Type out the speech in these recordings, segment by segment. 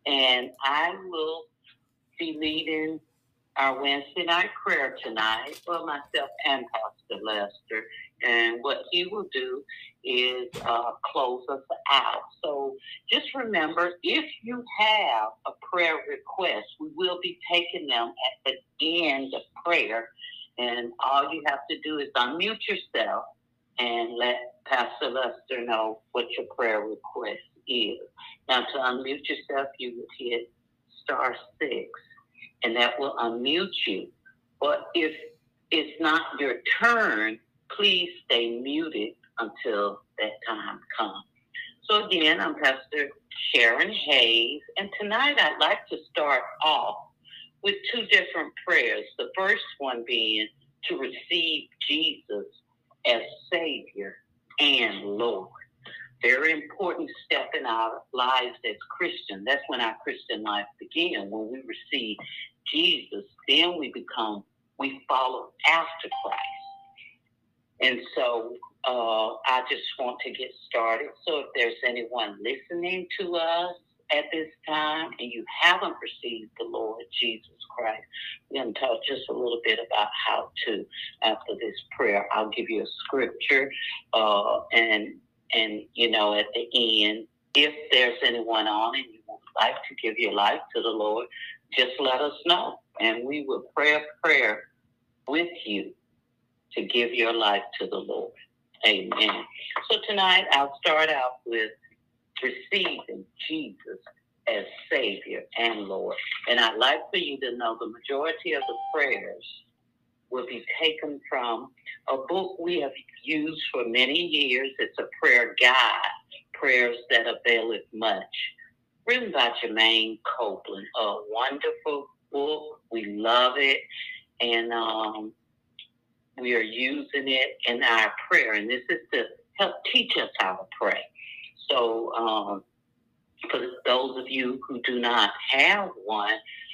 and I will be leading our Wednesday night prayer tonight for myself and Pastor Lester. And what he will do is close us out. So just remember, if you have a prayer request, we will be taking them at the end of prayer. And all you have to do is unmute yourself and let Pastor Lester know what your prayer request is. Now, to unmute yourself, you would hit *6, and that will unmute you. But if it's not your turn, please stay muted until that time comes. So again, I'm Pastor Sharon Hayes, and tonight I'd like to start off with two different prayers. The first one being to receive Jesus as Savior and Lord. Very important step in our lives as Christians. That's when our Christian life begins. When we receive Jesus, then we follow after Christ. And so I just want to get started. So if there's anyone listening to us at this time and you haven't received the Lord Jesus Christ, we're going to talk just a little bit about how to. After this prayer, I'll give you a scripture and at the end, if there's anyone on and you would like to give your life to the Lord, just let us know, and we will pray a prayer with you to give your life to the Lord. Amen. So tonight I'll start out with receiving Jesus as Savior and Lord. And I'd like for you to know the majority of the prayers will be taken from a book we have used for many years. It's a prayer guide, Prayers That Availeth Much, written by Jermaine Copeland. A wonderful book. We love it. And we are using it in our prayer. And this is to help teach us how to pray. So for those of you who do not have one,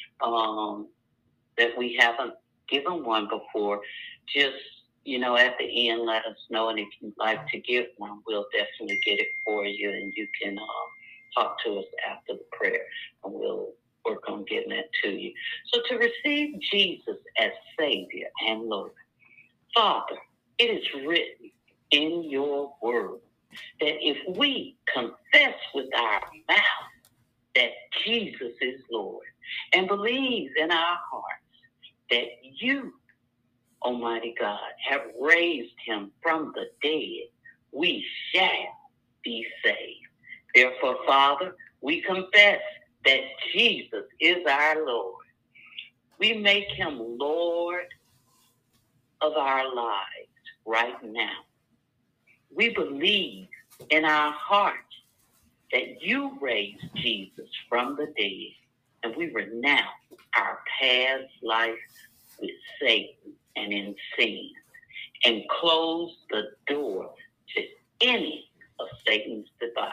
that we haven't given one before, just, at the end, let us know. And if you'd like to give one, we'll definitely get it for you. And you can talk to us after the prayer, and we'll work on getting it to you. So to receive Jesus as Savior and Lord. Father, it is written in your word that if we confess with our mouth that Jesus is Lord and believe in our hearts that you, Almighty God, have raised him from the dead, we shall be saved. Therefore, Father, we confess that Jesus is our Lord. We make him Lord of our lives right now. We believe in our hearts that you raised Jesus from the dead, and we renounce our past life with Satan and in sin, and close the door to any of Satan's device.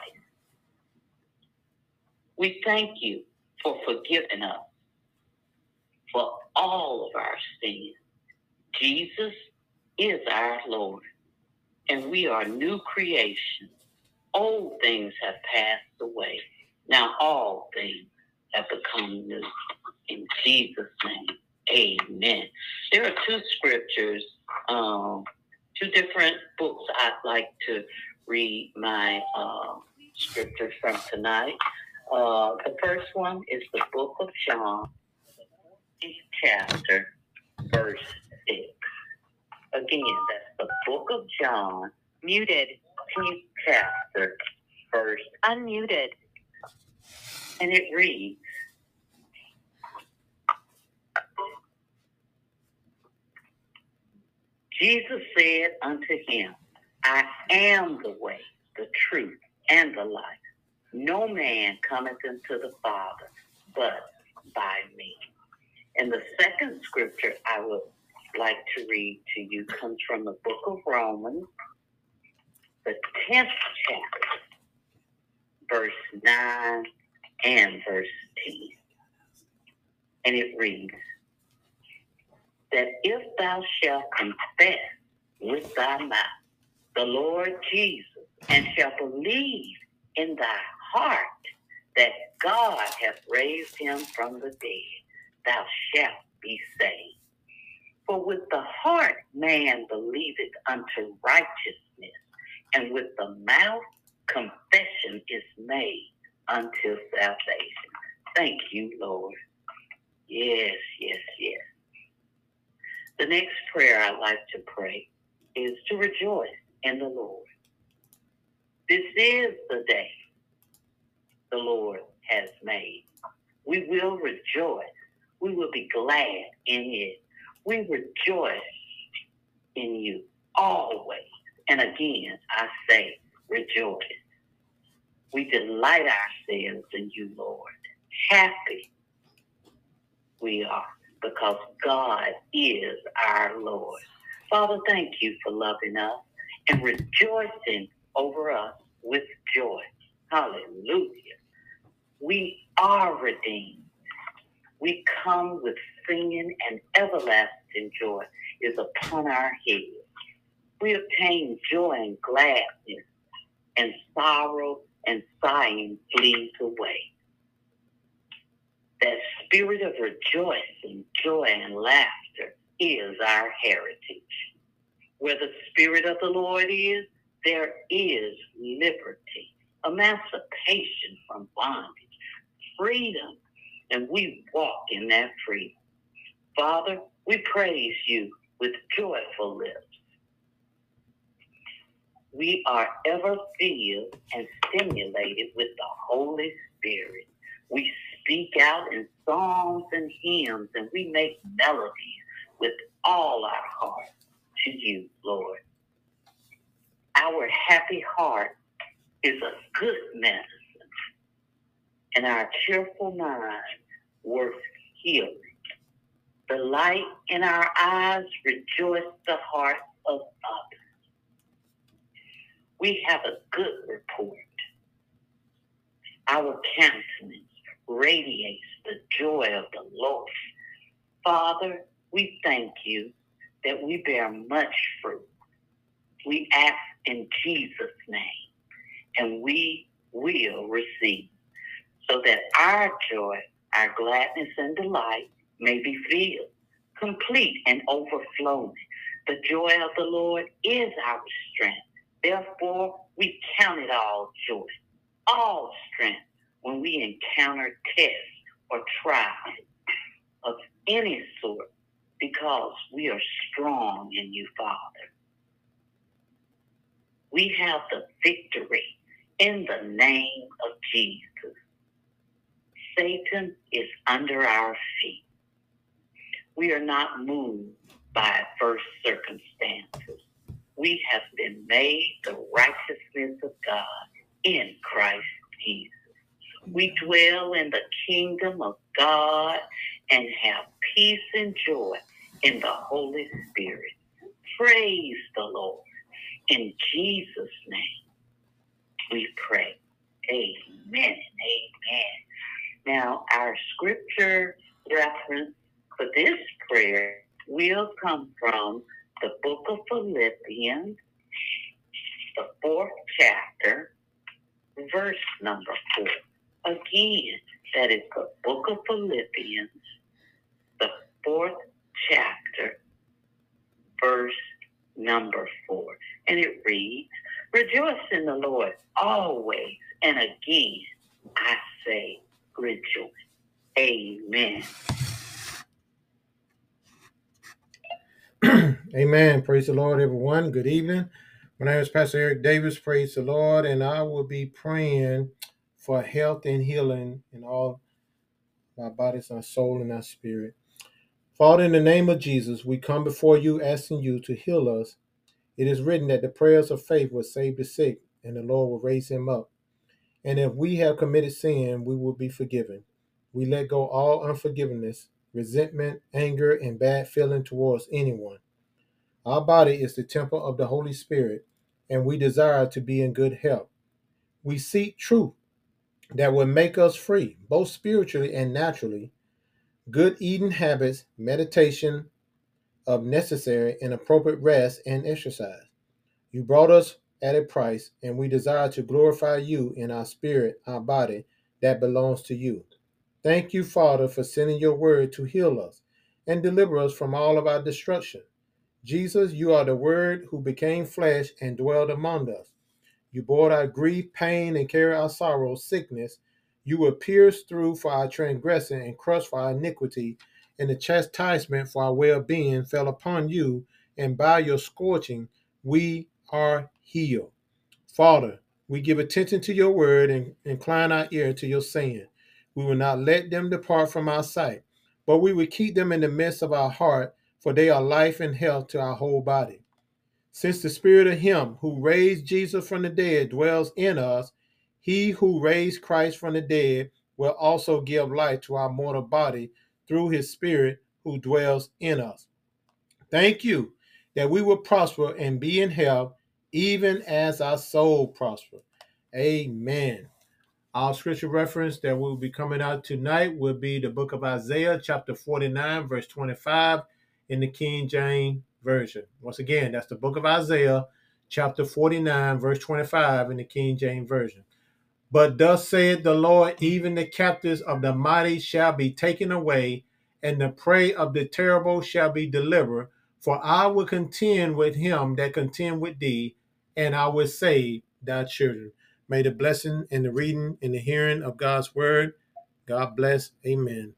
We thank you for forgiving us for all of our sins. Jesus is our Lord, and we are new creation. Old things have passed away. Now all things have become new. In Jesus' name, amen. There are two scriptures, two different books I'd like to read my scriptures from tonight. The first one is the book of John, 8th chapter, verse 6. Again, that's the book of John, Muted. 8th chapter, verse Unmuted. And it reads, Jesus said unto him, I am the way, the truth, and the life. No man cometh unto the Father but by me. And the second scripture I would like to read to you comes from the book of Romans, the 10th chapter, verse 9 and verse 10. And it reads, that if thou shalt confess with thy mouth the Lord Jesus, and shalt believe in thy heart that God hath raised him from the dead, thou shalt be saved. For with the heart man believeth unto righteousness, and with the mouth confession is made unto salvation. Thank you, Lord. Yes, yes, yes. The next prayer I like to pray is to rejoice in the Lord. This is the day the Lord has made. We will rejoice. We will be glad in it. We rejoice in you always. And again, I say rejoice. We delight ourselves in you, Lord. Happy we are because God is our Lord. Father, thank you for loving us and rejoicing over us with joy. Hallelujah. We are redeemed. We come with singing, and everlasting joy is upon our heads. We obtain joy and gladness, and sorrow and sighing flees away. That spirit of rejoicing, joy, and laughter is our heritage. Where the Spirit of the Lord is, there is liberty, emancipation from bondage, freedom, and we walk in that freedom. Father, we praise you with joyful lips. We are ever filled and stimulated with the Holy Spirit. We speak out in songs and hymns, and we make melodies with all our heart to you, Lord. Our happy heart is a good medicine, and our cheerful mind works healing. The light in our eyes rejoices the heart of others. We have a good report. Our countenance radiates the joy of the Lord. Father, we thank you that we bear much fruit. We ask in Jesus' name, and we will receive, so that our joy, our gladness, and delight may be filled, complete, and overflowing. The joy of the Lord is our strength. Therefore, we count it all joy, all strength, when we encounter tests or trials of any sort, because we are strong in you, Father. We have the victory in the name of Jesus. Satan is under our feet. We are not moved by adverse circumstances. We have been made the righteousness of God in Christ Jesus. We dwell in the kingdom of God and have peace and joy in the Holy Spirit. Praise the Lord. In Jesus' name we pray. Amen and amen. Now, our scripture reference for this prayer will come from the book of Philippians, the 4th chapter, verse number 4. Again, that is the book of Philippians, the 4th chapter, verse number 4. And it reads, "Rejoice in the Lord always, and again I say rejoice." Amen. Amen. Praise the Lord, everyone. Good evening. My name is Pastor Eric Davis. Praise the Lord. And I will be praying for health and healing in all our bodies, our soul, and our spirit. Father, in the name of Jesus, we come before you asking you to heal us. It is written that the prayers of faith will save the sick, and the Lord will raise him up. And if we have committed sin, we will be forgiven. We let go all unforgiveness, resentment, anger, and bad feeling towards anyone. Our body is the temple of the Holy Spirit, and we desire to be in good health. We seek truth that will make us free, both spiritually and naturally, good eating habits, meditation of necessary and appropriate rest and exercise. You brought us at a price, and we desire to glorify you in our spirit, our body, that belongs to you. Thank you, Father, for sending your word to heal us and deliver us from all of our destruction. Jesus, you are the word who became flesh and dwelled among us. You bore our grief, pain, and carried our sorrow, sickness. You were pierced through for our transgression and crushed for our iniquity, and the chastisement for our well-being fell upon you, and by your scorching we are healed. Father, we give attention to your word and incline our ear to your saying. We will not let them depart from our sight, but we will keep them in the midst of our heart, for they are life and health to our whole body. Since the spirit of him who raised Jesus from the dead dwells in us, he who raised Christ from the dead will also give life to our mortal body through his spirit who dwells in us. Thank you that we will prosper and be in health, even as our soul prosper. Amen. Our scripture reference that will be coming out tonight will be the book of Isaiah, chapter 49, verse 25 in the King James Version. Once again, that's the book of Isaiah, chapter 49, verse 25 in the King James Version. But thus saith the Lord, even the captives of the mighty shall be taken away, and the prey of the terrible shall be delivered. For I will contend with him that contend with thee, and I will save thy children. May the blessing in the reading and the hearing of God's word. God bless. Amen.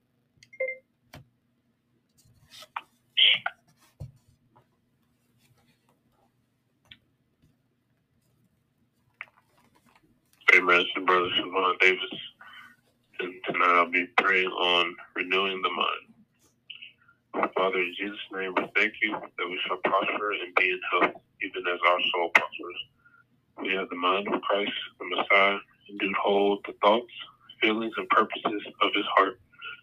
Amen. It's your brother Siobhan Davis, and tonight I'll be praying on renewing the mind. Father, in Jesus' name, we thank you that we shall prosper and be in health, even as our soul prospers. We have the mind of Christ, the Messiah, and do hold the thoughts, feelings, and purposes of his heart.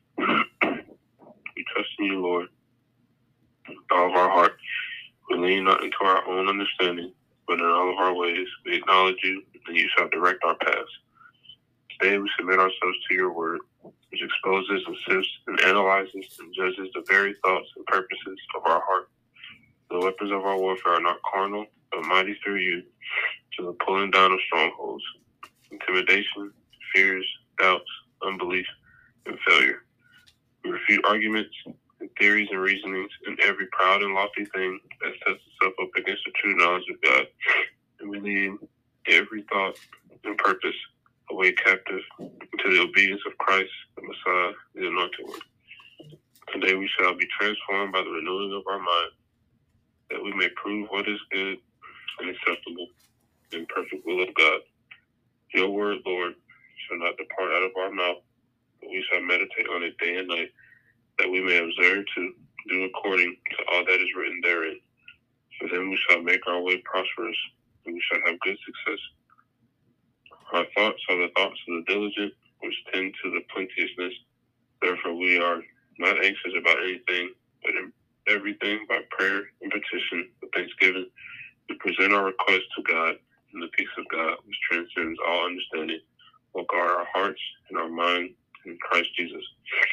We trust in you, Lord, with all of our heart. We lean not into our own understanding, but in all of our ways we acknowledge you, and you shall direct our paths. Today we submit ourselves to your word, which exposes and sifts and analyzes and judges the very thoughts and purposes of our heart. The weapons of our warfare are not carnal, but mighty through you, to the pulling down of strongholds, intimidation, fears, doubts, unbelief, and failure. We refute arguments and theories and reasonings and every proud and lofty thing that sets itself up against the true knowledge of God, and we lead every thought and purpose away captive to the obedience of Christ, the Messiah, the Anointed One. Today we shall be transformed by the renewing of our mind, that we may prove what is good and acceptable and perfect will of God. Your word, Lord, shall not depart out of our mouth, but we shall meditate on it day and night, that we may observe to do according to all that is written therein. For then we shall make our way prosperous, and we shall have good success. Our thoughts are the thoughts of the diligent, which tend to the plenteousness. Therefore we are not anxious about anything, but in everything by prayer and petition with thanksgiving, we present our requests to God, and the peace of God, which transcends all understanding, will guard our hearts and our mind in Christ Jesus.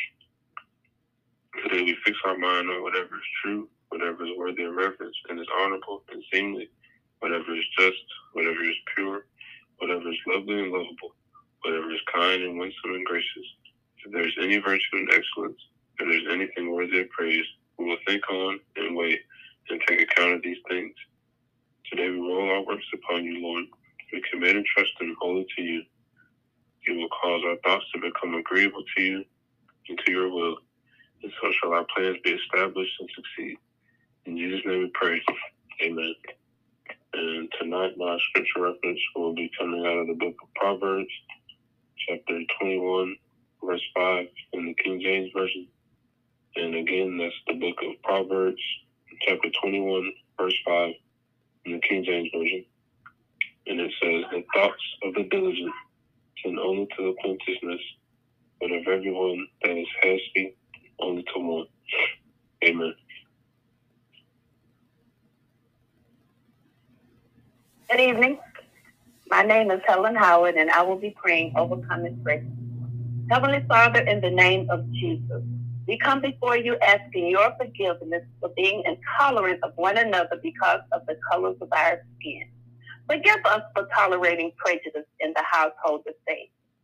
Today we fix our mind on whatever is true, whatever is worthy of reverence and is honorable and seemly, whatever is just, whatever is pure, whatever is lovely and lovable, whatever is kind and winsome and gracious. If there is any virtue and excellence, if there is anything worthy of praise, we will think on and wait and take account of these things. Today we roll our works upon you, Lord. We commit and trust them wholly to you. You will cause our thoughts to become agreeable to you and to your will, and so shall our plans be established and succeed. In Jesus' name we pray. Amen. And tonight my scripture reference will be coming out of the book of Proverbs, chapter 21, verse 5 in the King James Version. And again, that's the book of Proverbs, chapter 21, verse 5 in the King James Version. And it says, the thoughts of the diligent tend only to the plenteousness, but of everyone that is hasty only to want. Amen. Good evening. My name is Helen Howard, and I will be praying Overcoming Grace. Heavenly Father, in the name of Jesus, we come before you asking your forgiveness for being intolerant of one another because of the colors of our skin. Forgive us for tolerating prejudice in the household of faith.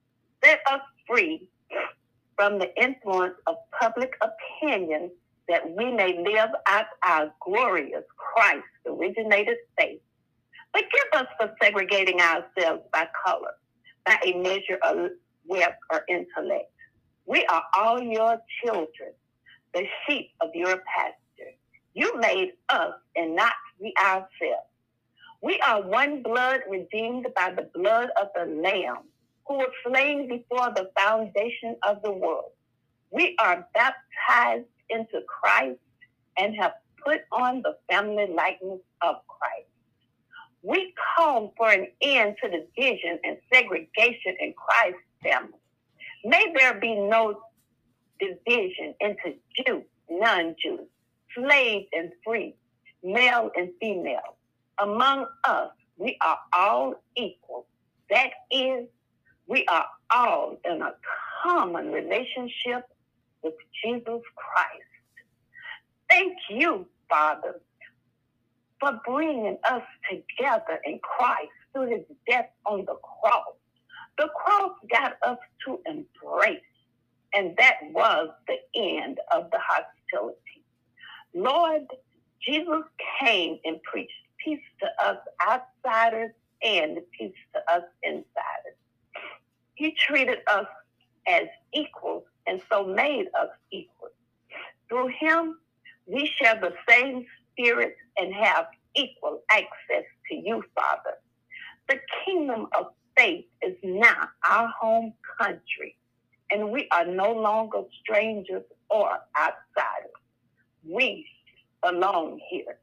Set us free from the influence of public opinion that we may live out our glorious Christ-originated faith. Forgive us for segregating ourselves by color, by a measure of wealth or intellect. We are all your children, the sheep of your pasture. You made us and not we ourselves. We are one blood redeemed by the blood of the Lamb, who was slain before the foundation of the world. We are baptized into Christ and have put on the family likeness of Christ. We call for an end to the division and segregation in Christ's family. May there be no division into Jew, non-Jew, slave and free, male and female. Among us, we are all equal. That is, we are all in a common relationship with Jesus Christ. Thank you, Father, for bringing us together in Christ through his death on the cross. The cross got us to embrace, and that was the end of the hostility. Lord, Jesus came and preached peace to us outsiders and peace to us insiders. He treated us as equals and so made us equal. Through him, we share the same spirit and have equal access to you, Father. The kingdom of faith is now our home country, and we are no longer strangers or outsiders. We belong here.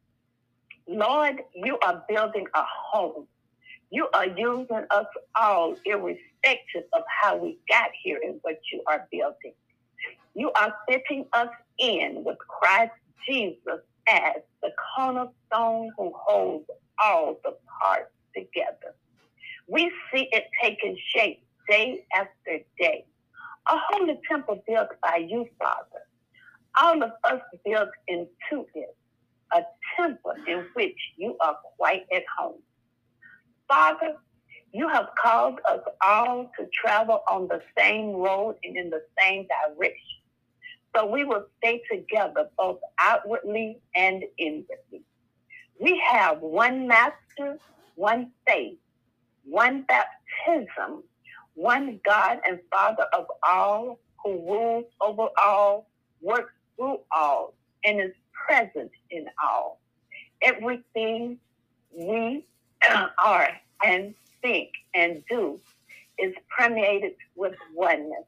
Lord, you are building a home. You are using us all irrespective of how we got here and what you are building. You are fitting us in with Christ Jesus as the cornerstone who holds all the parts together. We see it taking shape day after day. A holy temple built by you, Father. All of us built into it, a temple in which you are quite at home. Father, you have called us all to travel on the same road and in the same direction. So we will stay together both outwardly and inwardly. We have one master, one faith, one baptism, one God and Father of all, who rules over all, works through all, and is present in all. Everything we are and think and do is permeated with oneness.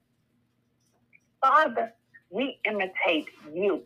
Father, we imitate you.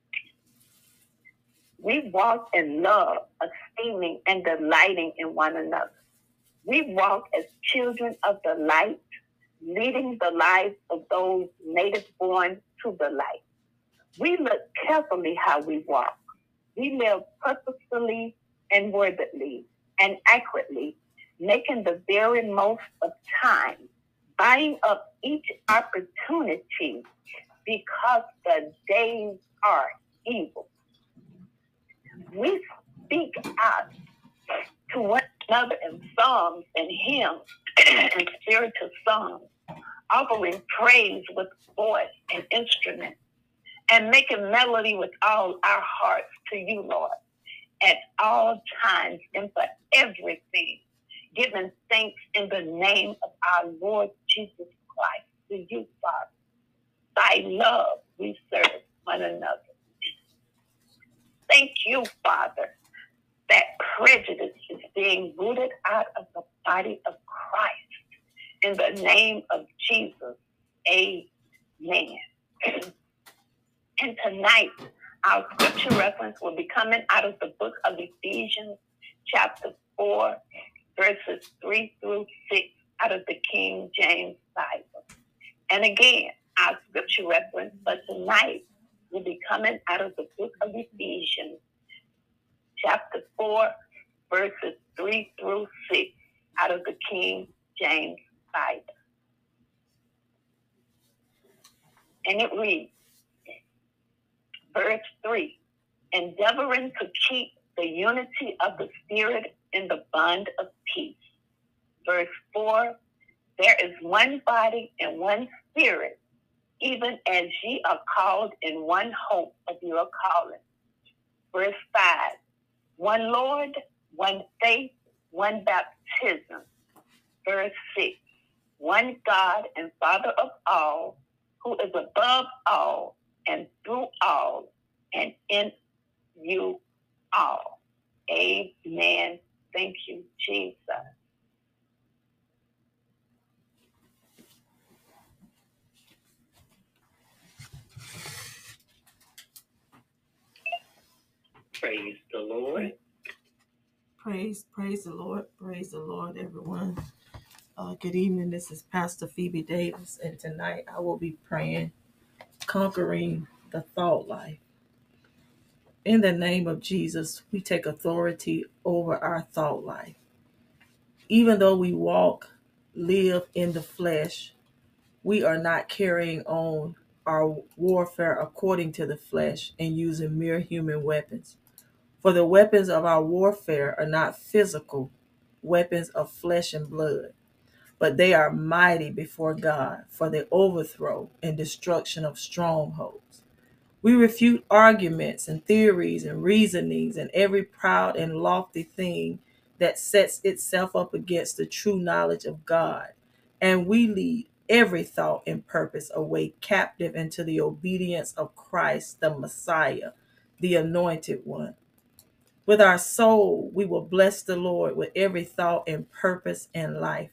We walk in love, esteeming and delighting in one another. We walk as children of the light, leading the lives of those native born to the light. We look carefully how we walk. We live purposefully and worthily and accurately, making the very most of time, buying up each opportunity because the days are evil. We speak out to one another in psalms and hymns and spiritual songs, offering praise with voice and instrument, and making melody with all our hearts to you, Lord, at all times and for everything, giving thanks in the name of our Lord Jesus Christ to you, Father. By love we serve one another. Thank you, Father, that prejudice is being rooted out of the body of Christ. In the name of Jesus, amen. And tonight, our scripture reference will be coming out of the book of Ephesians, chapter 4, verses 3 through 6, out of the King James Bible. And again, our scripture reference for tonight will be coming out of the book of Ephesians, chapter 4, verses 3 through 6, out of the King James Bible. And it reads, verse 3, endeavoring to keep the unity of the Spirit in the bond of peace. Verse 4, There is one body and one spirit, even as ye are called in one hope of your calling. Verse 5, one Lord, one faith, one baptism. Verse 6, one God and Father of all, who is above all and through all and in you all. Amen. Thank you, Jesus. Praise the Lord. Praise the Lord, everyone. Good evening. This is Pastor Phoebe Davis, and tonight I will be praying, conquering the thought life. In the name of Jesus, we take authority over our thought life. Even though we live in the flesh, we are not carrying on our warfare according to the flesh and using mere human weapons. For the weapons of our warfare are not physical weapons of flesh and blood, but they are mighty before God for the overthrow and destruction of strongholds. We refute arguments and theories and reasonings and every proud and lofty thing that sets itself up against the true knowledge of God, and we lead every thought and purpose away captive into the obedience of Christ, the Messiah, the Anointed One. With our soul, we will bless the Lord with every thought and purpose in life.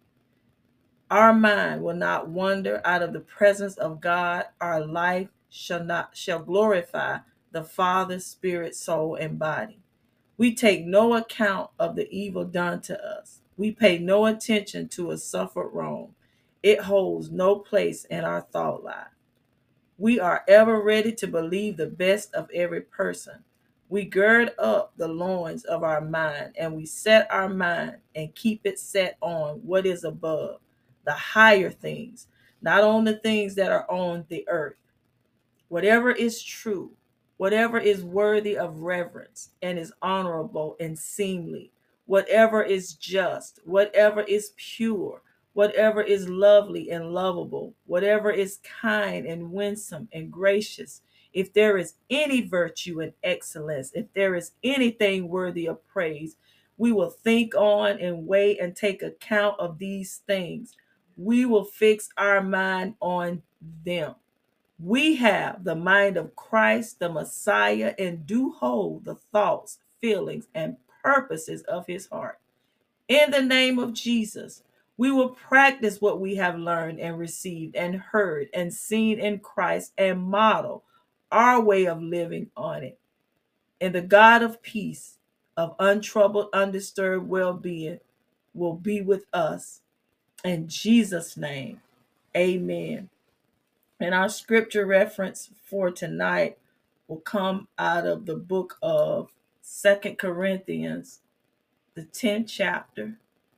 Our mind will not wander out of the presence of God. Our life shall glorify the Father, spirit, soul, and body. We take no account of the evil done to us. We pay no attention to a suffered wrong. It holds no place in our thought life. We are ever ready to believe the best of every person. We gird up the loins of our mind, and we set our mind and keep it set on what is above, the higher things, not on the things that are on the earth. Whatever is true, whatever is worthy of reverence and is honorable and seemly, whatever is just, whatever is pure, whatever is lovely and lovable, whatever is kind and winsome and gracious, if there is any virtue and excellence, if there is anything worthy of praise, we will think on and weigh and take account of these things. We will fix our mind on them. We have the mind of Christ, the Messiah, and do hold the thoughts, feelings, and purposes of his heart. In the name of Jesus, we will practice what we have learned and received and heard and seen in Christ and model our way of living on it. And the God of peace, of untroubled, undisturbed well-being, will be with us. In Jesus' name, amen. And our scripture reference for tonight will come out of the book of 2 Corinthians, the 10th chapter,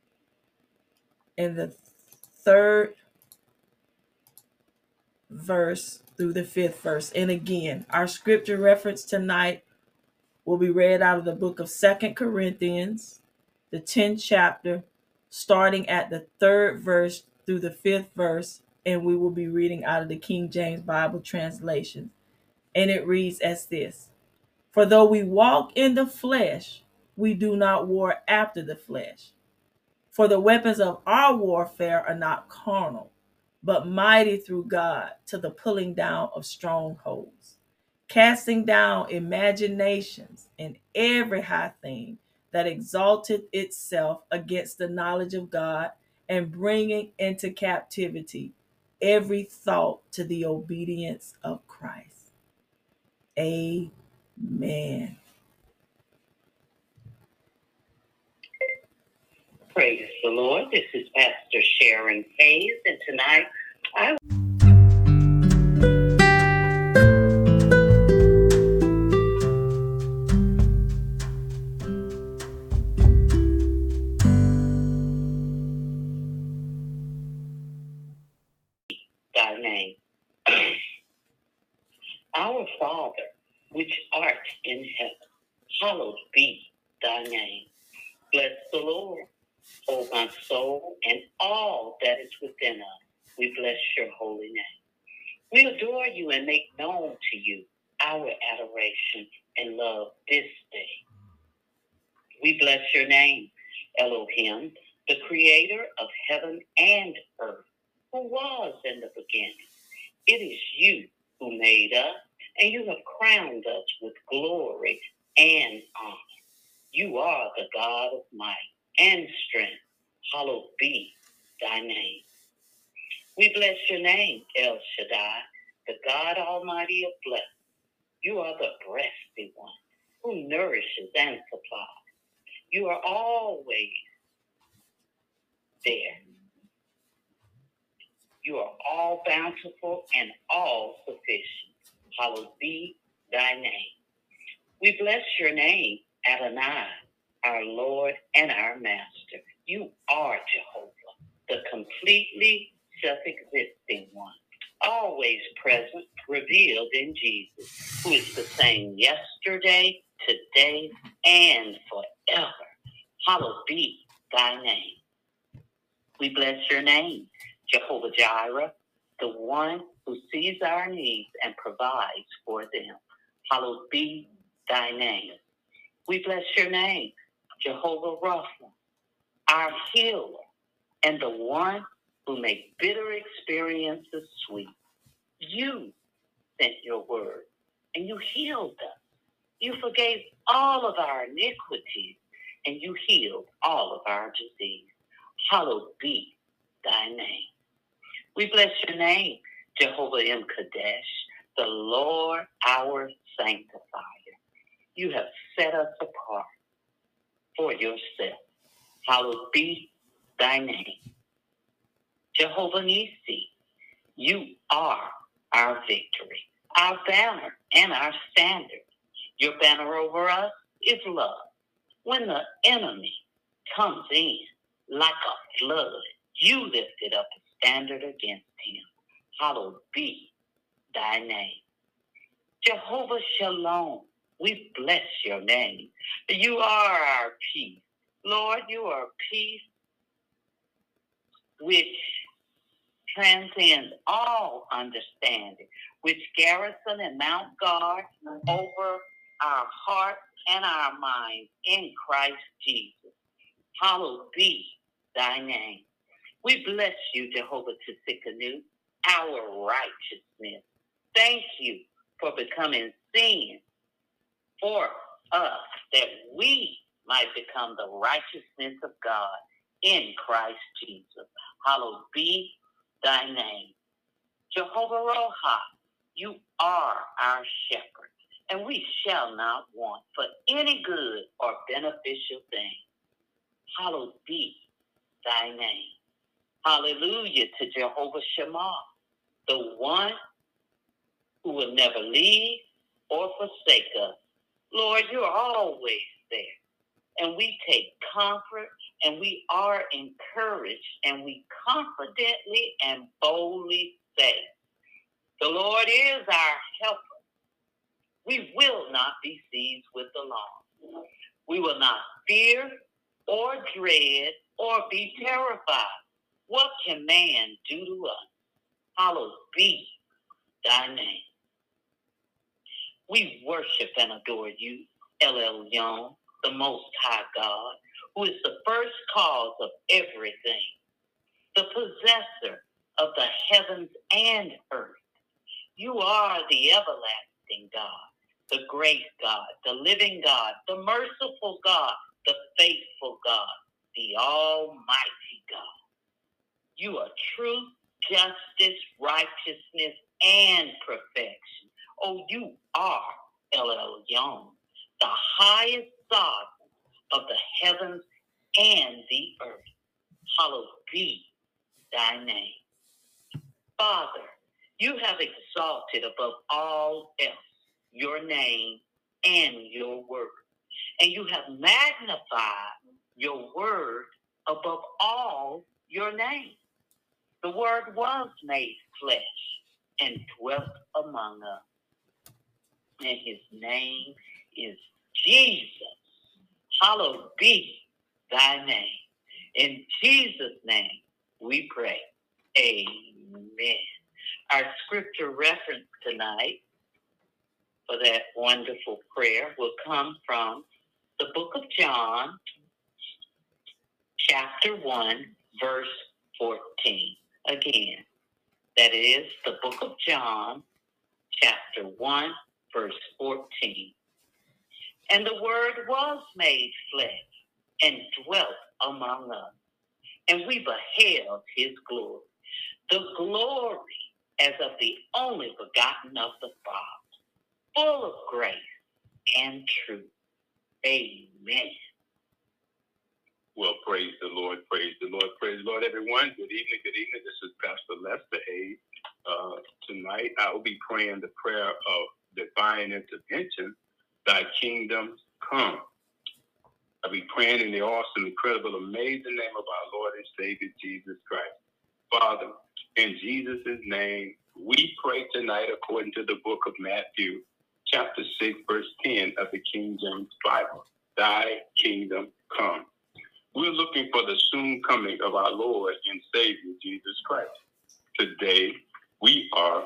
and the 3rd verse through the 5th verse. And again, our scripture reference tonight will be read out of the book of 2 Corinthians, the 10th chapter, starting at the 3rd verse through the 5th verse, and we will be reading out of the King James Bible translation. And it reads as this: For though we walk in the flesh, we do not war after the flesh. For the weapons of our warfare are not carnal, but mighty through God to the pulling down of strongholds, casting down imaginations and every high thing that exalted itself against the knowledge of God, and bringing into captivity every thought to the obedience of Christ. Amen. Praise the Lord. This is Pastor Sharon Hayes, and tonight I thy name. Our Father, which art in heaven, hallowed be thy name. Bless the Lord. O my soul, and all that is within us. We bless your holy name. We adore you and make known to you our adoration and love this day. We bless your name, Elohim, the creator of heaven and earth, who was in the beginning. It is you who made us, and you have crowned us with glory and honor. You are the God of might and strength. Hallowed be thy name. We bless your name, El Shaddai, the God Almighty of blessing. You are the breasty one who nourishes and supplies. You are always there. You are all bountiful and all sufficient. Hallowed be thy name. We bless your name, Adonai, our Lord and our Master. You are Jehovah, the completely self-existing one, always present, revealed in Jesus, who is the same yesterday, today, and forever. Hallowed be thy name. We bless your name, Jehovah Jireh, the one who sees our needs and provides for them. Hallowed be thy name. We bless your name, Jehovah Rapha, our healer, and the one who makes bitter experiences sweet. You sent your word, and you healed us. You forgave all of our iniquities, and you healed all of our disease. Hallowed be thy name. We bless your name, Jehovah Kadesh, the Lord our sanctifier. You have set us apart for yourself. Hallowed be thy name. Jehovah Nissi, you are our victory, our banner, and our standard. Your banner over us is love. When the enemy comes in like a flood, you lifted up a standard against him. Hallowed be thy name. Jehovah Shalom, we bless your name. You are our peace. Lord, you are peace which transcends all understanding, which garrison and mount guard over our hearts and our minds in Christ Jesus. Hallowed be thy name. We bless you, Jehovah Tsidkenu, our righteousness. Thank you for becoming sin for us, that we might become the righteousness of God in Christ Jesus. Hallowed be thy name. Jehovah Roha, you are our shepherd, and we shall not want for any good or beneficial thing. Hallowed be thy name. Hallelujah to Jehovah Shammah, the one who will never leave or forsake us. Lord, you're always there. And we take comfort, and we are encouraged, and we confidently and boldly say, the Lord is our helper. We will not be seized with alarm. We will not fear or dread or be terrified. What can man do to us? Hallowed be thy name. We worship and adore you, El Elyon, the Most High God, who is the first cause of everything, the possessor of the heavens and earth. You are the everlasting God, the great God, the living God, the merciful God, the faithful God, the almighty God. You are truth, justice, righteousness, and perfection. Oh, you are El Elyon, the highest God of the heavens and the earth. Hallowed be thy name. Father, you have exalted above all else your name and your word, and you have magnified your word above all your name. The word was made flesh and dwelt among us, and his name is Jesus. Hallowed be thy name. In Jesus' name, we pray. Amen. Our scripture reference tonight for that wonderful prayer will come from the book of John, chapter 1, verse 14. Again, that is the book of John, chapter 1, verse 14. And the Word was made flesh and dwelt among us, and we beheld his glory, the glory as of the only begotten of the Father, full of grace and truth. Amen. Well, praise the Lord, praise the Lord, praise the Lord, everyone. Good evening, good evening. This is Pastor Lester Hayes. Tonight, I will be praying the prayer of divine intervention, thy kingdom come. I'll be praying in the awesome, incredible, amazing name of our Lord and Savior, Jesus Christ. Father, in Jesus' name, we pray tonight according to the book of Matthew, chapter 6, verse 10 of the King James Bible. Thy kingdom come. We're looking for the soon coming of our Lord and Savior, Jesus Christ. Today, we are,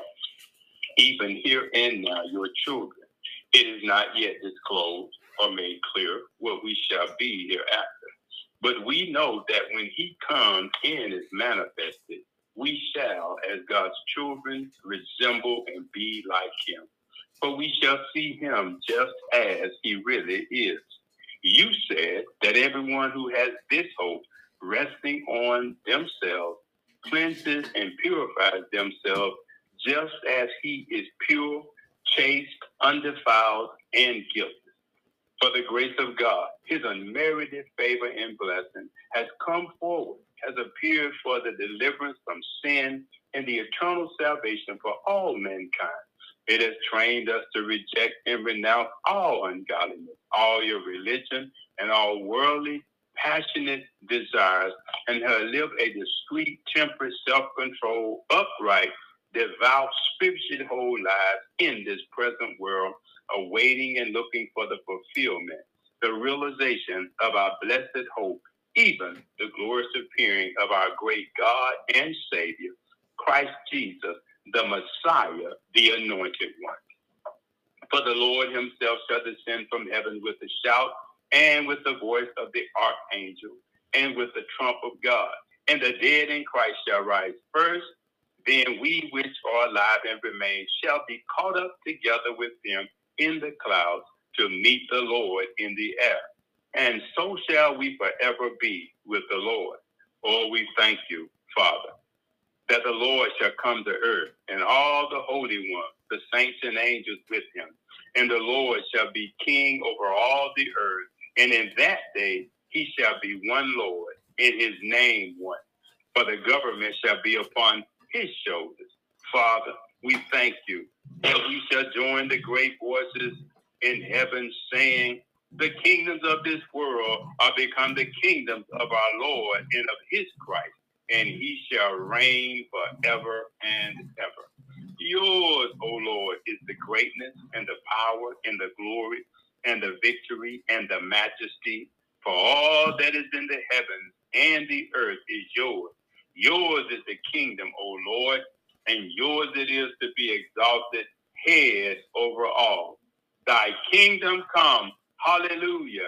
even here and now, your children. It is not yet disclosed or made clear what we shall be hereafter. But we know that when he comes and is manifested, we shall, as God's children, resemble and be like him. For we shall see him just as he really is. You said that everyone who has this hope resting on themselves cleanses and purifies themselves just as he is pure, chaste, undefiled, and guiltless. For the grace of God, his unmerited favor and blessing, has come forward, has appeared for the deliverance from sin and the eternal salvation for all mankind. It has trained us to reject and renounce all ungodliness, all your religion, and all worldly, passionate desires, and to live a discreet, temperate, self-controlled, upright, devout, spiritually whole lives in this present world, awaiting and looking for the fulfillment, the realization of our blessed hope, even the glorious appearing of our great God and Savior, Christ Jesus, the Messiah, the Anointed One. For the Lord himself shall descend from heaven with a shout, and with the voice of the archangel, and with the trump of God. And the dead in Christ shall rise first. Then we which are alive and remain shall be caught up together with them in the clouds to meet the Lord in the air. And so shall we forever be with the Lord. Oh, we thank you, Father, that the Lord shall come to earth, and all the holy ones, the saints and angels with him. And the Lord shall be king over all the earth. And in that day he shall be one Lord, and his name one. For the government shall be upon his shoulders. Father, we thank you that we shall join the great voices in heaven saying, the kingdoms of this world are become the kingdoms of our Lord and of his Christ, and he shall reign forever and ever. Yours, O Lord, is the greatness and the power and the glory and the victory and the majesty. For all that is in the heavens and the earth is yours. Yours is the kingdom, O Lord, and yours it is to be exalted head over all. Thy kingdom come. Hallelujah.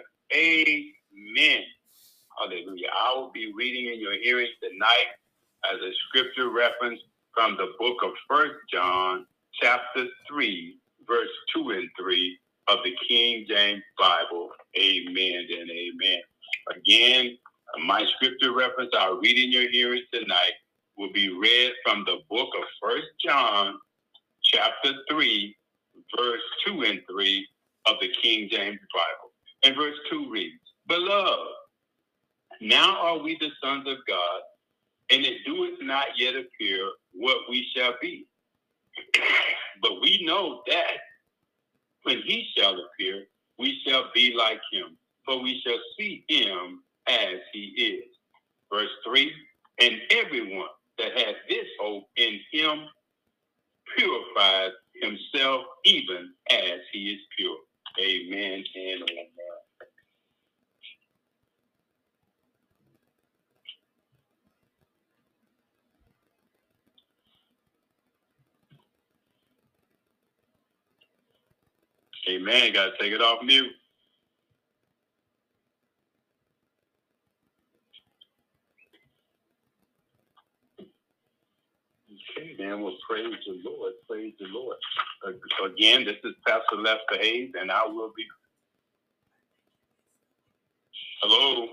Amen. Hallelujah. I will be reading in your hearing tonight as a scripture reference from the book of 1 John, chapter 3, verse 2 and 3 of the King James Bible. Amen and amen. Again, my scripture reference I'll read in your hearing tonight will be read from the book of 1 John, chapter 3, verse 2 and 3 of the King James Bible. And verse 2 reads, Beloved, now are we the sons of God, and it doeth not yet appear what we shall be. But we know that when he shall appear, we shall be like him, for we shall see him as he is. Verse 3, and everyone that has this hope in him purifies himself even as he is pure. Amen and amen. Amen. You got to take it off mute. Okay, then we'll praise the Lord. Praise the Lord. Again, this is Pastor Lester Hayes, and I will be. Hello.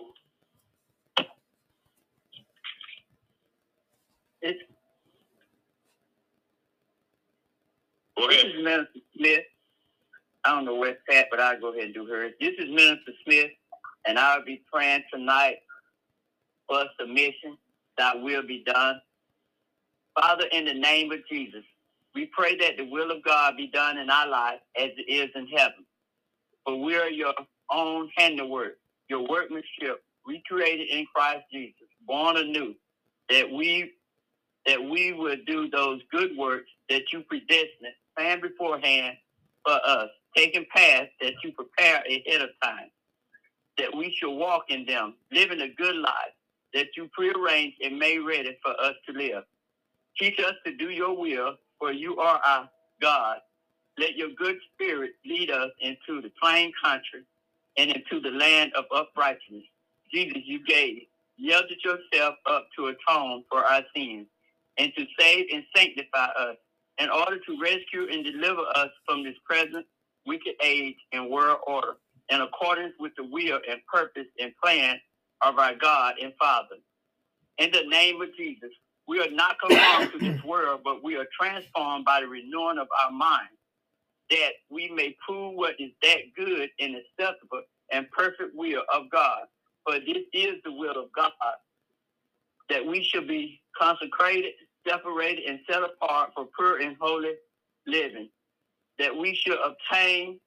Go ahead. This is Minister Smith. I don't know where it's at, but I'll go ahead and do hers. This is Minister Smith, and I'll be praying tonight for submission. Thy will be done. Father, in the name of Jesus, we pray that the will of God be done in our life as it is in heaven. For we are your own handiwork, your workmanship, recreated in Christ Jesus, born anew, that we would do those good works that you predestined, planned beforehand for us, taking paths that you prepare ahead of time, that we shall walk in them, living a good life that you prearranged and made ready for us to live. Teach us to do your will, for you are our God. Let your good spirit lead us into the plain country and into the land of uprightness. Jesus, you yielded yourself up to atone for our sins and to save and sanctify us in order to rescue and deliver us from this present wicked age and world order, in accordance with the will and purpose and plan of our God and Father. In the name of Jesus, we are not conformed to this world, but we are transformed by the renewing of our mind, that we may prove what is that good and acceptable and perfect will of God. For this is the will of God, that we should be consecrated, separated, and set apart for pure and holy living, that we should abstain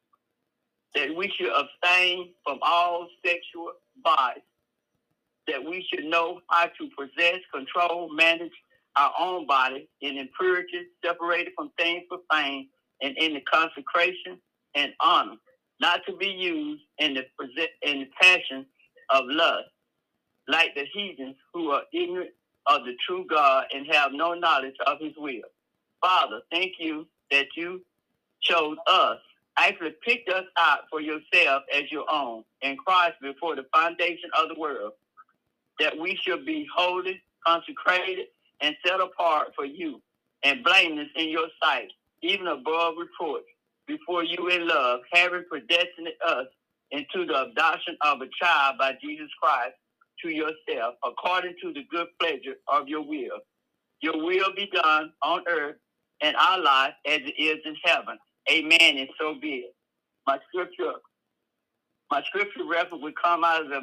from all sexual vice, that we should know how to possess, control, manage our own body in impurity, separated from things profane, and in the consecration and honor, not to be used in the passion of lust, like the heathens who are ignorant of the true God and have no knowledge of his will. Father, thank you that you chose us, actually picked us out for yourself as your own in Christ before the foundation of the world, that we should be holy, consecrated, and set apart for you, and blameless in your sight, even above reproach, before you in love, having predestined us into the adoption of a child by Jesus Christ to yourself, according to the good pleasure of your will. Your will be done on earth and our life as it is in heaven. Amen, and so be it. My scripture reference would come out of the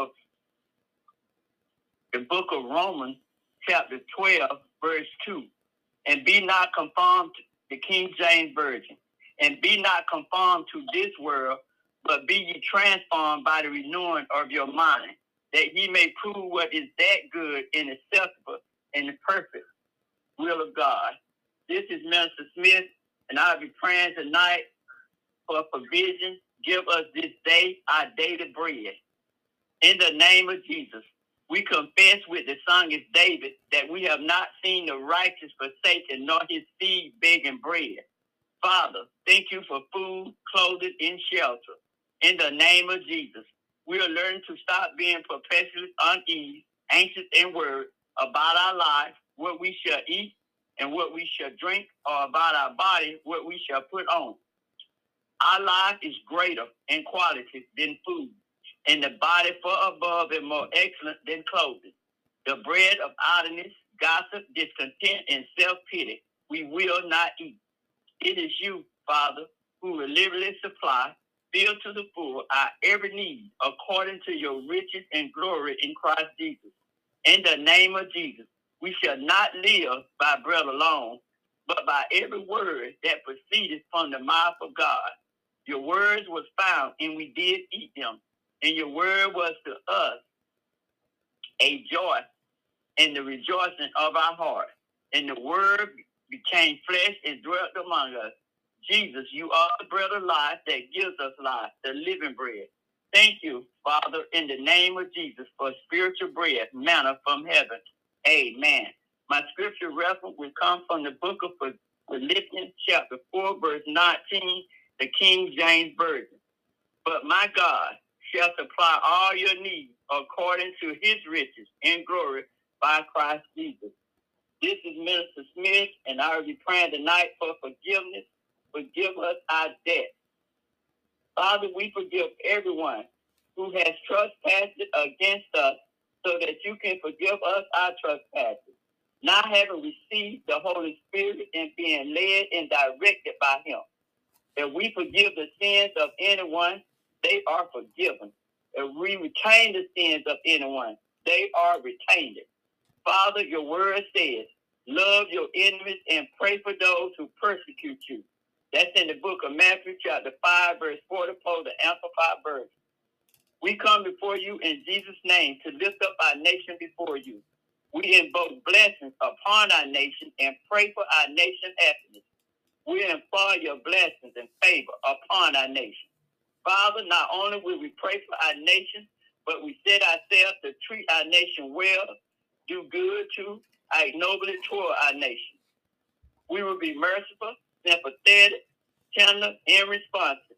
book of Romans, chapter 12, verse 2. And be not conformed to the King James Version. And be not conformed to this world, but be ye transformed by the renewing of your mind, that ye may prove what is that good and acceptable and the perfect will of God. This is Minister Smith, and I'll be praying tonight for provision. Give us this day our daily bread. In the name of Jesus, we confess with the songist David that we have not seen the righteous forsaken, nor his seed begging bread. Father, thank you for food, clothing, and shelter. In the name of Jesus, we are learning to stop being perpetually uneasy, anxious, and worried about our lives, what we shall eat and what we shall drink, or about our body, what we shall put on. Our life is greater in quality than food, and the body far above and more excellent than clothing. The bread of idleness, gossip, discontent, and self-pity we will not eat. It is you, Father, who will liberally supply, fill to the full our every need according to your riches and glory in Christ Jesus. In the name of Jesus, we shall not live by bread alone, but by every word that proceeded from the mouth of God. Your words was found, and we did eat them. And your word was to us a joy and the rejoicing of our heart. And the word became flesh and dwelt among us. Jesus, you are the bread of life that gives us life, the living bread. Thank you, Father, in the name of Jesus, for spiritual bread, manna from heaven. Amen. My scripture reference will come from the book of Philippians, chapter 4, verse 19. the King James Version. But my God shall supply all your needs according to his riches in glory by Christ Jesus. This is Minister Smith, and I will be praying tonight for forgiveness. Forgive us our debt. Father, we forgive everyone who has trespassed against us so that you can forgive us our trespasses. Now having received the Holy Spirit and being led and directed by him, if we forgive the sins of anyone, they are forgiven. If we retain the sins of anyone, they are retained. Father, your word says, love your enemies and pray for those who persecute you. That's in the book of Matthew, chapter 5, verse 44, the Amplified Version. We come before you in Jesus' name to lift up our nation before you. We invoke blessings upon our nation and pray for our nation's happiness. We implore your blessings and favor upon our nation. Father, not only will we pray for our nation, but we set ourselves to treat our nation well, do good to, act nobly toward our nation. We will be merciful, sympathetic, tender, and responsive,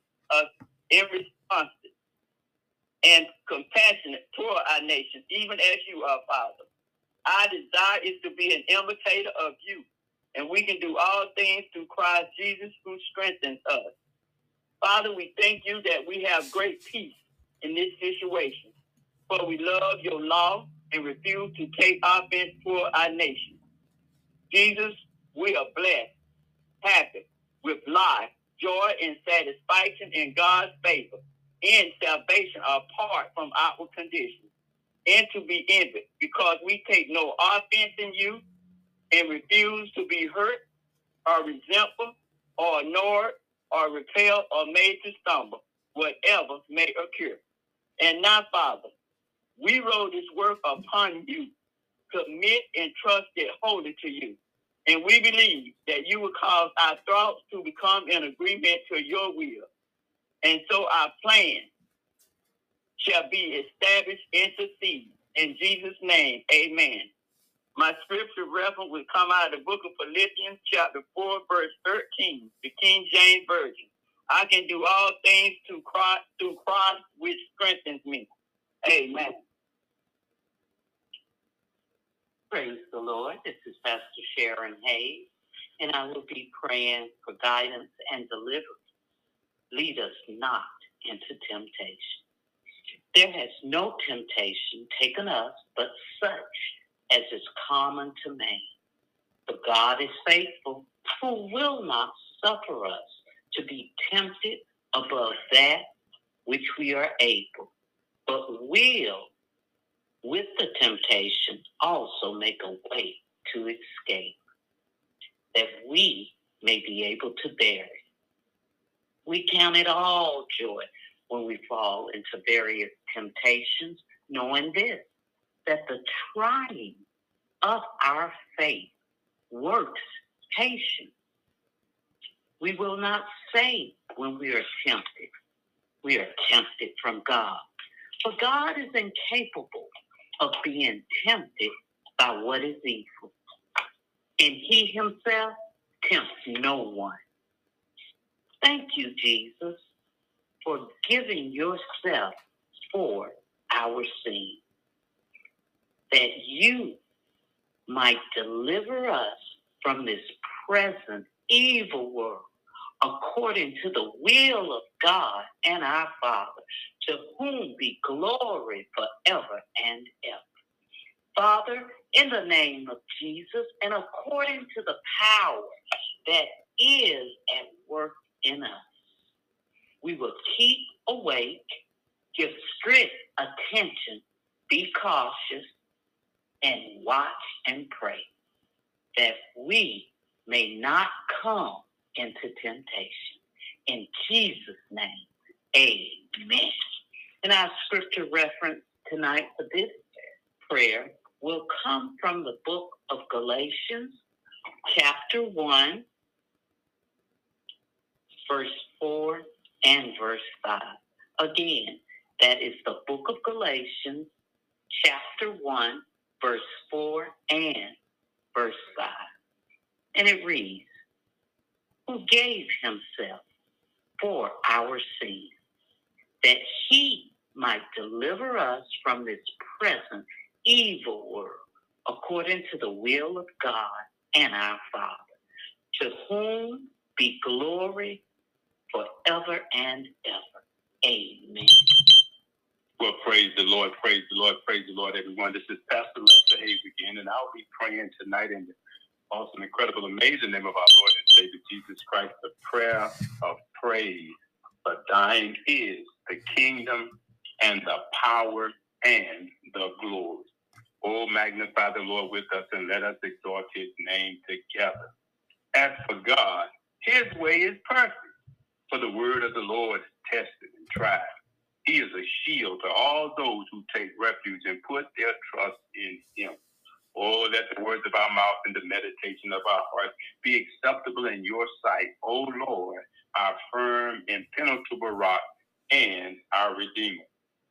and compassionate toward our nation, even as you are, Father. Our desire is to be an imitator of you, and we can do all things through Christ Jesus who strengthens us. Father, we thank you that we have great peace in this situation, for we love your law and refuse to take offense toward our nation. Jesus, we are blessed, happy, with life, joy, and satisfaction in God's favor, and salvation apart from outward conditions, and to be envied, because we take no offense in you and refuse to be hurt or resentful or ignored or repelled or made to stumble, whatever may occur. And now, Father, we roll this work upon you, commit and trust it wholly to you. And we believe that you will cause our thoughts to become in agreement to your will. And so our plan shall be established and succeed. In Jesus' name, amen. My scripture reference will come out of the book of Philippians, chapter 4, verse 13, the King James Version. I can do all things through Christ which strengthens me. Amen. Praise the Lord. This is Pastor Sharon Hayes, and I will be praying for guidance and deliverance. Lead us not into temptation. There has no temptation taken us but such as is common to man. But God is faithful, who will not suffer us to be tempted above that which we are able, but will, with the temptation, also make a way to escape, that we may be able to bear it. We count it all joy when we fall into various temptations, knowing this, that the trying of our faith works patience. We will not say when we are tempted from God. For God is incapable of being tempted by what is evil, and he himself tempts no one. Thank you, Jesus, for giving yourself for our sin, that you might deliver us from this present evil world, according to the will of God and our Father, to whom be glory forever and ever. Father, in the name of Jesus, and according to the power that is at work in us, we will keep awake, give strict attention, be cautious, and watch and pray, that we may not come into temptation. In Jesus' name, amen. And our scripture reference tonight for this prayer will come from the book of Galatians, chapter 1, verse 4 and verse 5. Again, that is the book of Galatians, chapter 1, verse 4 and verse 5. And it reads, who gave himself for our sins, that he might deliver us from this present evil world, according to the will of God and our Father, to whom be glory forever and ever. Amen. Well, praise the Lord, praise the Lord, praise the Lord, everyone. This is Pastor Lester Hayes again, and I'll be praying tonight in the awesome, incredible, amazing name of our Lord and Savior Jesus Christ, the prayer of praise. For thine is the kingdom and the power and the glory. Oh, magnify the Lord with us and let us exalt his name together. As for God, his way is perfect, for the word of the Lord is tested and tried. He is a shield to all those who take refuge and put their trust in him. Oh, let the words of our mouth and the meditation of our heart be acceptable in your sight, O Lord, our firm, impenetrable rock and our Redeemer.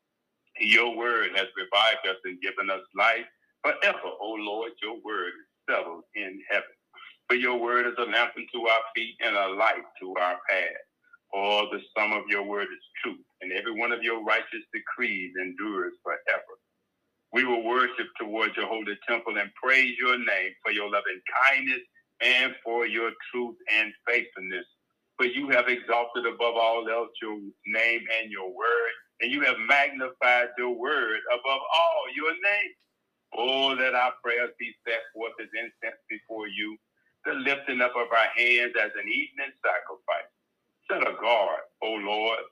Your word has revived us and given us life forever, O Lord. Your word is settled in heaven. For your word is a lamp unto our feet and a light to our path. All the sum of your word is truth, and every one of your righteous decrees endures forever. We will worship towards your holy temple and praise your name for your loving kindness and for your truth and faithfulness. For you have exalted above all else your name and your word, and you have magnified your word above all your name. Oh, let our prayers be set forth as incense before you, the lifting up of our hands as an evening sacrifice. Set a guard, O Lord,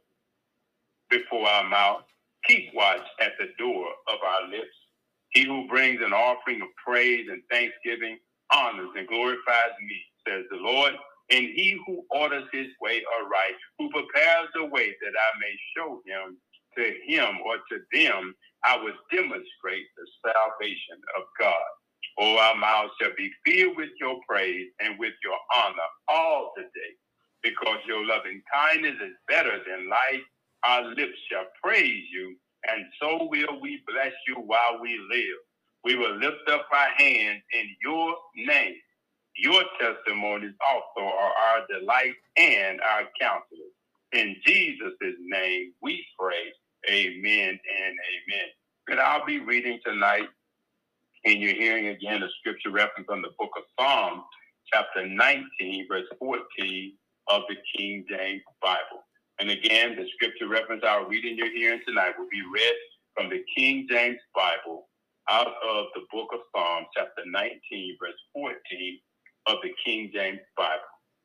before our mouth. Keep watch at the door of our lips. He who brings an offering of praise and thanksgiving honors and glorifies me, says the Lord. And he who orders his way aright, who prepares the way that I may show him, to him or to them, I will demonstrate the salvation of God. Oh, our mouths shall be filled with your praise and with your honor all the day. Because your loving kindness is better than life, our lips shall praise you, and so will we bless you while we live. We will lift up our hands in your name. Your testimonies also are our delight and our counselors. In Jesus' name we pray. Amen and amen. And I'll be reading tonight, and you're hearing again a scripture reference from the book of Psalms, chapter 19, verse 14 of the King James Bible. And again, the scripture reference our reading you're hearing tonight will be read from the King James Bible out of the book of Psalms, chapter 19, verse 14 of the King James Bible.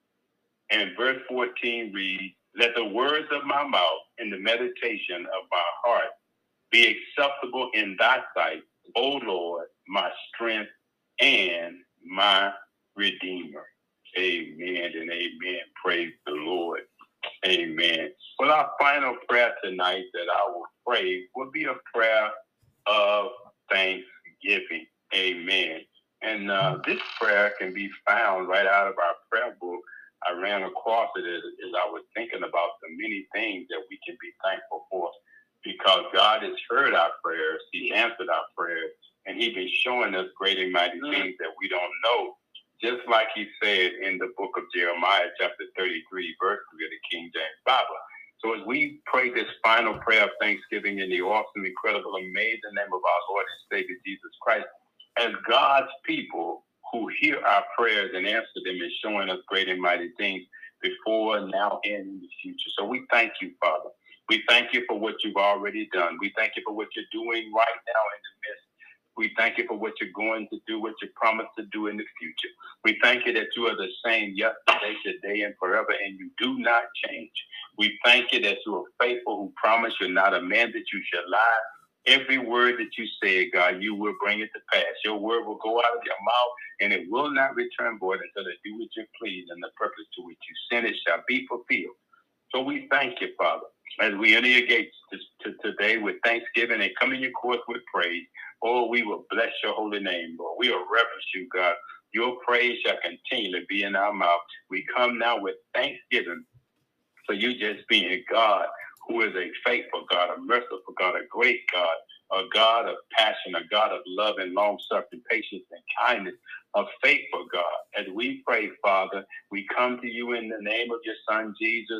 And verse 14 reads, let the words of my mouth and the meditation of my heart be acceptable in thy sight, O Lord, my strength and my Redeemer. Amen and amen. Praise the Lord. Amen. Well, our final prayer tonight that I will pray will be a prayer of thanksgiving. Amen. And this prayer can be found right out of our prayer book. I ran across it as I was thinking about the many things that we can be thankful for, because God has heard our prayers. He answered our prayers, and he's been showing us great and mighty things that we don't know. Just like he said in the book of Jeremiah, chapter 33, verse 3 of the King James Bible. So as we pray this final prayer of thanksgiving in the awesome, incredible, amazing name of our Lord and Savior Jesus Christ, as God's people who hear our prayers and answer them and showing us great and mighty things before, now, and in the future. So we thank you, Father. We thank you for what you've already done. We thank you for what you're doing right now in the midst. We thank you for what you're going to do, what you promised to do in the future. We thank you that you are the same yesterday, today, and forever, and you do not change. We thank you that you are faithful, who promise you're not a man that you shall lie. Every word that you say, God, you will bring it to pass. Your word will go out of your mouth, and it will not return void until it do what you please, and the purpose to which you send it shall be fulfilled. So we thank you, Father, as we enter your gates today with thanksgiving and come in your courts with praise. Oh, we will bless your holy name, Lord. We will reverence you, God. Your praise shall continually be in our mouth. We come now with thanksgiving for you just being God, who is a faithful God, a merciful God, a great God, a God of passion, a God of love and long-suffering, patience and kindness, a faithful God. As we pray, Father, we come to you in the name of your Son, Jesus.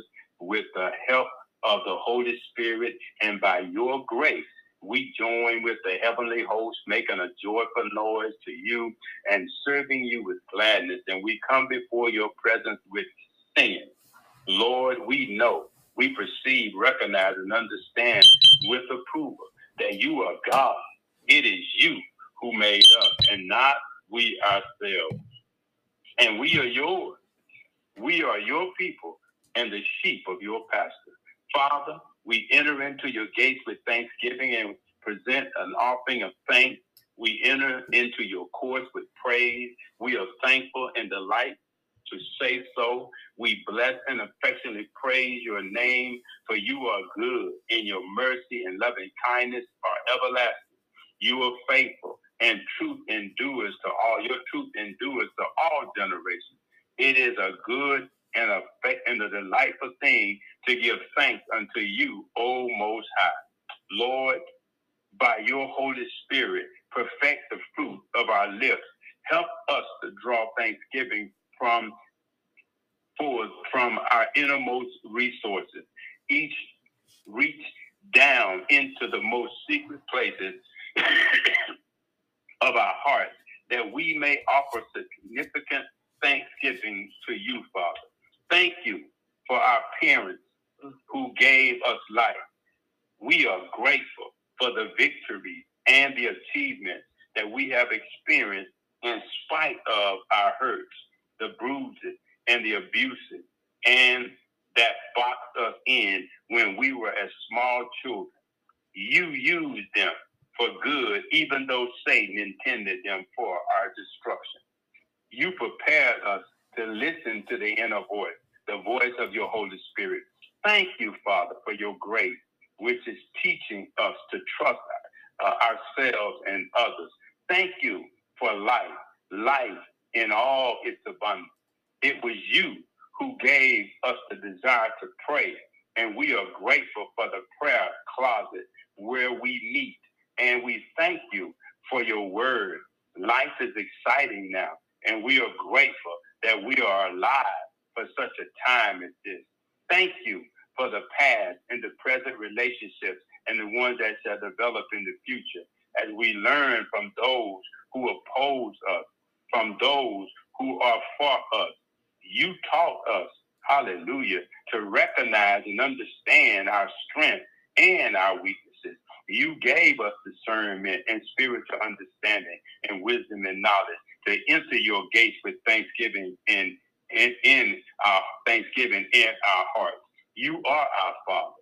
with the help of the Holy Spirit, and by your grace, we join with the heavenly host, making a joyful noise to you and serving you with gladness. And we come before your presence with singing. Lord, we know, we perceive, recognize, and understand with approval that you are God. It is you who made us and not we ourselves. And we are yours. We are your people and the sheep of your pasture. Father, we enter into your gates with thanksgiving and present an offering of thanks. We enter into your courts with praise. We are thankful and delight to say so. We bless and affectionately praise your name, for you are good, and your mercy and loving kindness are everlasting. You are faithful, and truth endures to all. Your truth endures to all generations. It is a good and a delightful thing to give thanks unto you, O Most High. Lord, by your Holy Spirit, perfect the fruit of our lips. Help us to draw thanksgiving from our innermost resources. Each reach down into the most secret places of our hearts, that we may offer significant thanksgiving to you, Father. Thank you for our parents who gave us life. We are grateful for the victories and the achievements that we have experienced in spite of our hurts, the bruises, and the abuses, and that boxed us in when we were as small children. You used them for good, even though Satan intended them for our destruction. You prepared us to listen to the inner voice, the voice of your Holy Spirit. Thank you, Father, for your grace, which is teaching us to trust ourselves and others. Thank you for life in all its abundance. It was you who gave us the desire to pray, and we are grateful for the prayer closet where we meet, and we thank you for your word. Life is exciting now, and we are grateful that we are alive for such a time as this. Thank you for the past and the present relationships and the ones that shall develop in the future, as we learn from those who oppose us, from those who are for us. You taught us, hallelujah, to recognize and understand our strength and our weaknesses. You gave us discernment and spiritual understanding and wisdom and knowledge to enter your gates with thanksgiving and in our thanksgiving in our hearts. You are our Father.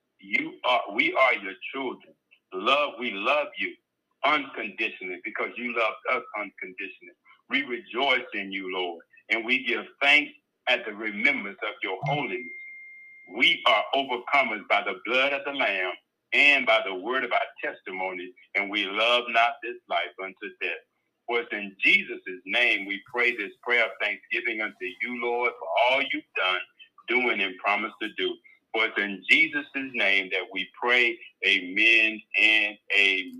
We are your children. We love you unconditionally because you loved us unconditionally. We rejoice in you, Lord, and we give thanks at the remembrance of your holiness. We are overcomers by the blood of the Lamb and by the word of our testimony, and we love not this life unto death. For it's in Jesus' name we pray this prayer of thanksgiving unto you, Lord, for all you've done, doing, and promised to do. For it's in Jesus' name that we pray, amen and amen.